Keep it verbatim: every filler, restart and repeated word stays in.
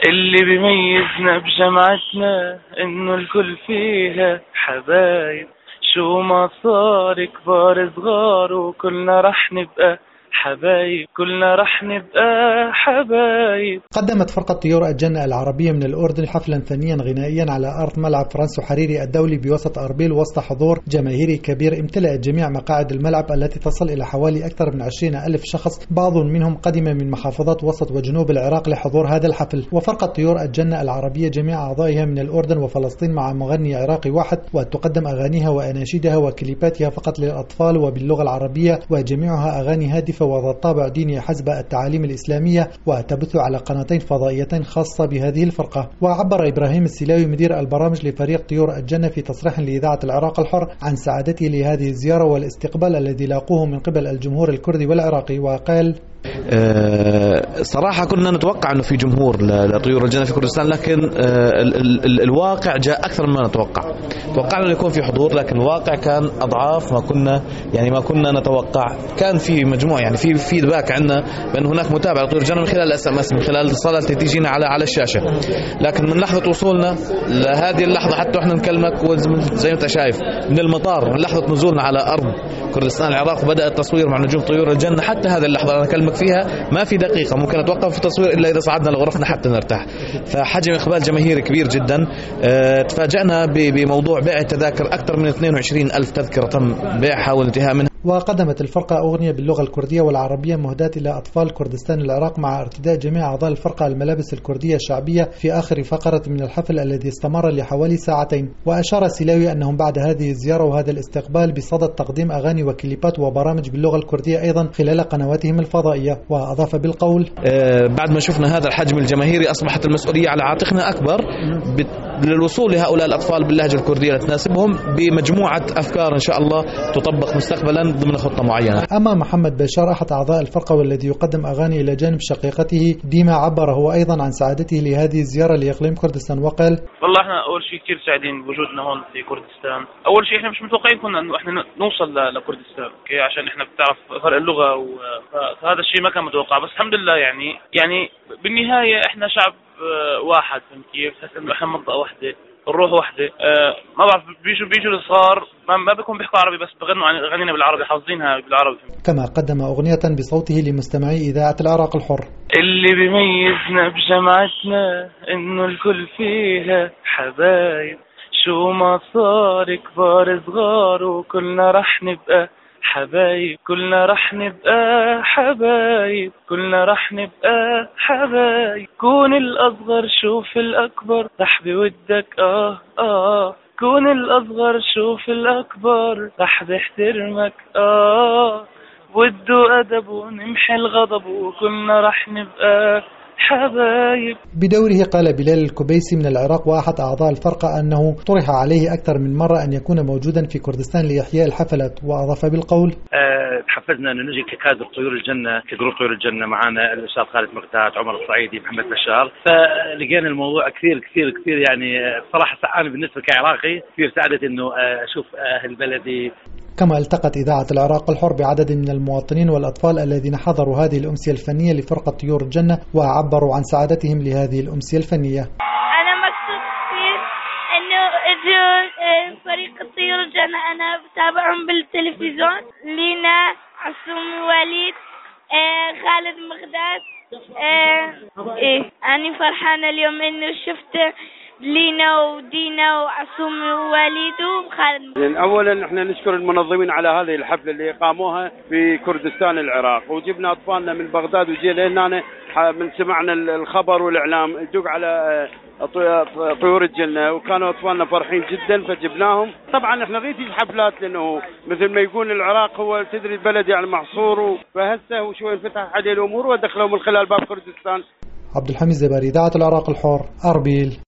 اللي بيميزنا بجامعتنا إنه الكل فيها حبايب، شو ما صار كبار صغار وكلنا رح نبقى حبايب، كلنا رح نبقى حبايب. قدمت فرقة طيور الجنة العربية من الأردن حفلا فنيا غنائيا على أرض ملعب فرانسو حريري الدولي بوسط أربيل وسط حضور جماهيري كبير امتلأت جميع مقاعد الملعب التي تصل إلى حوالي أكثر من عشرين ألف شخص، بعض منهم قدم من محافظات وسط وجنوب العراق لحضور هذا الحفل. وفرقة طيور الجنة العربية جميع أعضائها من الأردن وفلسطين مع مغني عراقي واحد، وتقدم أغانيها وأناشيدها وكليباتها فقط للأطفال وباللغة العربية، وجميعها أغاني هادفة وذات طابع ديني حسب التعاليم الإسلامية، وتبث على قناتين فضائيتين خاصة بهذه الفرقة. وعبر إبراهيم السلاوي مدير البرامج لفريق طيور الجنة في تصريح لإذاعة العراق الحر عن سعادته لهذه الزيارة والاستقبال الذي لاقوه من قبل الجمهور الكردي والعراقي، وقال: أه صراحة كنا نتوقع أنه في جمهور لطيور الجنة في كردستان، لكن أه ال ال الواقع جاء أكثر مما نتوقع. توقعنا أنه يكون في حضور، لكن الواقع كان أضعاف ما كنا يعني ما كنا نتوقع. كان في مجموعة يعني في فيدباك عندنا بأن هناك متابعة لطيور الجنة من خلال الاس ام اس، من خلال الاتصالات اللي تجينا على على الشاشة، لكن من لحظة وصولنا لهذه اللحظة حتى احنا نكلمك زي ما انت شايف من المطار، من لحظة نزولنا على أرض كردستان العراق وبدأ التصوير مع نجوم طيور الجنة حتى هذه اللحظة أنا أكلمك فيها ما في دقيقة ممكن أتوقف في التصوير إلا إذا صعدنا لغرفنا حتى نرتاح. فحجم إقبال جماهيري كبير جدا. اه تفاجأنا بموضوع بيع التذاكر، أكثر من اثنين وعشرين ألف تذكرة تم بيعها والانتهاء منها. وقدمت الفرقة أغنية باللغة الكردية والعربية مهداة إلى أطفال كردستان العراق، مع ارتداء جميع أعضاء الفرقة الملابس الكردية الشعبية في آخر فقرة من الحفل الذي استمر لحوالي ساعتين. وأشار السلاوي أنهم بعد هذه الزيارة وهذا الاستقبال بصدد تقديم أغاني وكليبات وبرامج باللغة الكردية أيضا خلال قنواتهم الفضائية. وأضاف بالقول: أه بعد ما شفنا هذا الحجم الجماهيري أصبحت المسؤولية على عاتقنا أكبر للوصول لهؤلاء الأطفال باللهجة الكردية لتناسبهم بمجموعة أفكار إن شاء الله تطبق مستقبلا ضمن خطة معينة. أما محمد بشار أحد أعضاء الفرقة والذي يقدم أغاني إلى جانب شقيقته ديما، عبر هو أيضا عن سعادته لهذه الزيارة لإقليم كردستان وقال: والله احنا أول شيء كثير سعيدين بوجودنا هون في كردستان. أول شيء احنا مش متوقعين كنا إنه احنا نوصل لكردستان، اوكي، عشان احنا بتعرف فرق اللغة، فهذا الشيء ما كان متوقع، بس الحمد لله يعني يعني بالنهاية احنا شعب واحد، فهمت كيف؟ تحس إنه احنا منطقة واحدة، الروح واحدة. أه ما بعرف بيجوا بيجوا الصغار ما, ما بيكون بيحكوا عربي بس بغنوا عن اغانينا بالعربي، حافظينها بالعربي. كما قدم أغنية بصوته لمستمعي إذاعة العراق الحر: اللي بيميزنا بجامعتنا إنه الكل فيها حبايب، شو ما صار كبار صغار وكلنا رح نبقى حبايب، كلنا رح نبقى حبايب، كلنا رح نبقى حبايب. كون الأصغر شوف الأكبر رح بودك آه آه، كون الأصغر شوف الأكبر رح بيحترمك آه، وده أدب ونمحي الغضب وكلنا رح نبقى حبايب. بدوره قال بلال الكبيسي من العراق وأحد أعضاء الفرقة أنه طرح عليه أكثر من مرة أن يكون موجودا في كردستان لإحياء الحفلات، وأضاف بالقول: أه تحفزنا أن نجي ككادر طيور الجنة، كجروب طيور الجنة، معنا الأستاذ خالد مقتات، عمر الصعيدي، محمد بشار، فلقينا الموضوع كثير كثير كثير يعني صراحة سعاني بالنسبة كعراقي، كثير سعادة إنه أشوف أهل بلدي. كما التقت إذاعة العراق الحر بعدد من المواطنين والأطفال الذين حضروا هذه الأمسية الفنية لفرقة طيور الجنة وعبروا عن سعادتهم لهذه الأمسية الفنية. أنا مبسوط كثير إنه إجوا فريق طيور الجنة، أنا بتابعهم بالتلفزيون، لينا عصومي وليد خالد مقداد. إيه أنا فرحانة اليوم إنه شفت لينا ودينا وعصومي ووليد وخالد. اولا احنا نشكر المنظمين على هذه الحفله اللي قاموها في كردستان العراق، وجبنا اطفالنا من بغداد وجينا هنا من سمعنا الخبر والاعلام يدق على طيور الجنه، وكانوا اطفالنا فرحين جدا فجبناهم. طبعا احنا نريد الحفلات لانه مثل ما يقول العراق هو تدري البلد يعني محصور، فهسه وشوي انفتح عليه الامور ودخلوا من خلال باب كردستان. عبد الحميد زباري، إذاعة العراق الحر، أربيل.